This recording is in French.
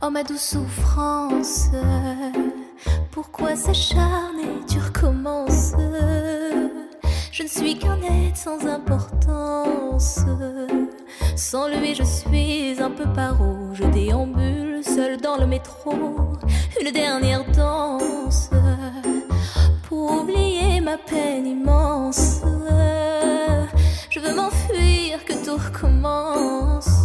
Oh ma douce souffrance, pourquoi s'acharner, tu recommences. Je ne suis qu'un être sans importance. Sans lui je suis un peu paro. Je déambule seul dans le métro. Une dernière danse pour oublier ma peine immense. Je veux m'enfuir, que tout recommence.